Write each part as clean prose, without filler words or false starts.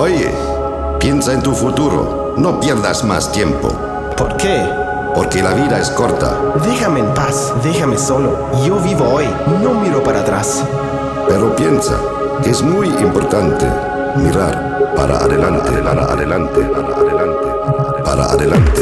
Oye, piensa en tu futuro. No pierdas más tiempo. ¿Por qué? Porque la vida es corta. Déjame en paz, déjame solo. Yo vivo hoy, no miro para atrás. Pero piensa que es muy importante mirar para adelante, para adelante, para adelante, para adelante.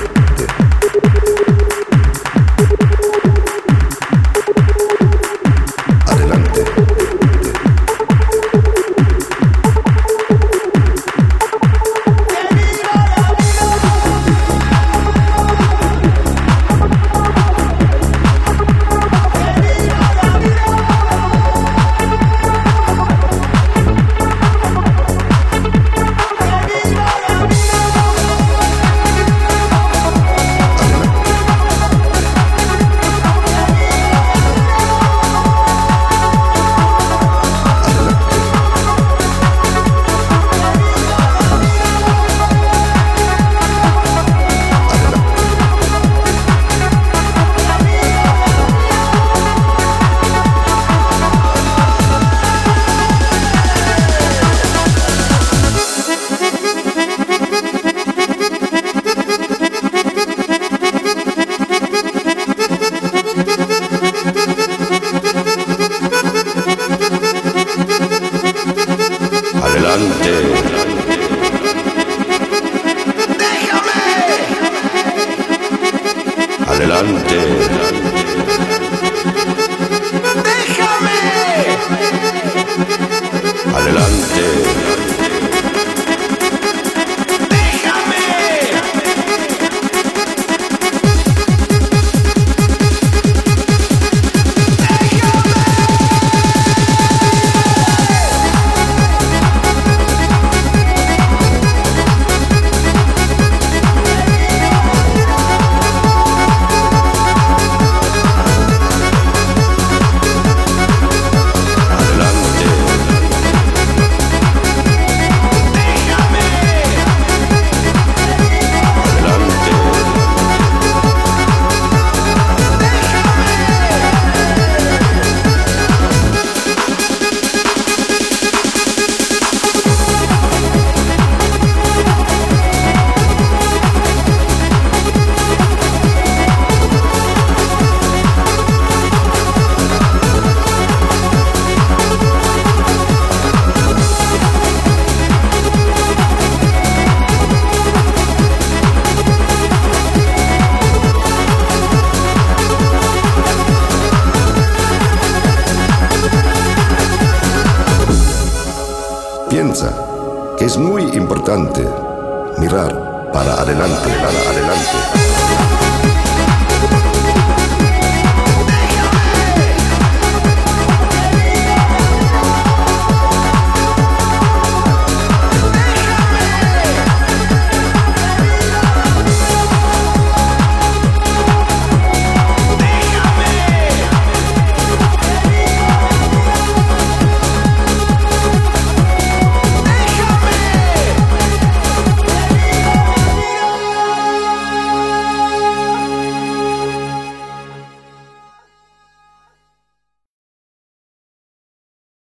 Adelante. ¡Déjame! Adelante. Piensa que es muy importante mirar para adelante, para adelante.